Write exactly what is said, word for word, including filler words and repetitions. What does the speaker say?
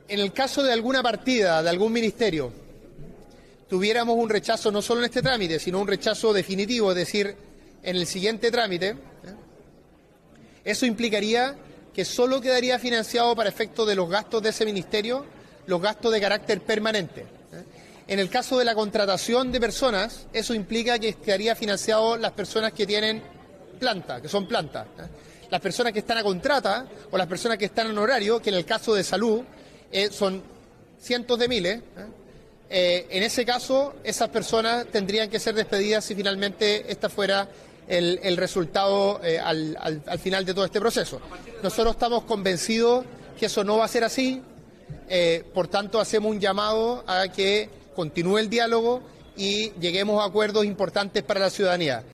en el caso de alguna partida, de algún ministerio, tuviéramos un rechazo no solo en este trámite, sino un rechazo definitivo, es decir, en el siguiente trámite, ¿eh? Eso implicaría que solo quedaría financiado para efectos de los gastos de ese ministerio, los gastos de carácter permanente. ¿eh? En el caso de la contratación de personas, eso implica que quedaría financiado las personas que tienen planta, que son plantas. ¿eh? Las personas que están a contrata o las personas que están en horario, que en el caso de salud eh, son cientos de miles, ¿eh? Eh, en ese caso, esas personas tendrían que ser despedidas si finalmente esta fuera el, el resultado eh, al, al, al final de todo este proceso. Nosotros estamos convencidos que eso no va a ser así, eh, por tanto hacemos un llamado a que continúe el diálogo y lleguemos a acuerdos importantes para la ciudadanía.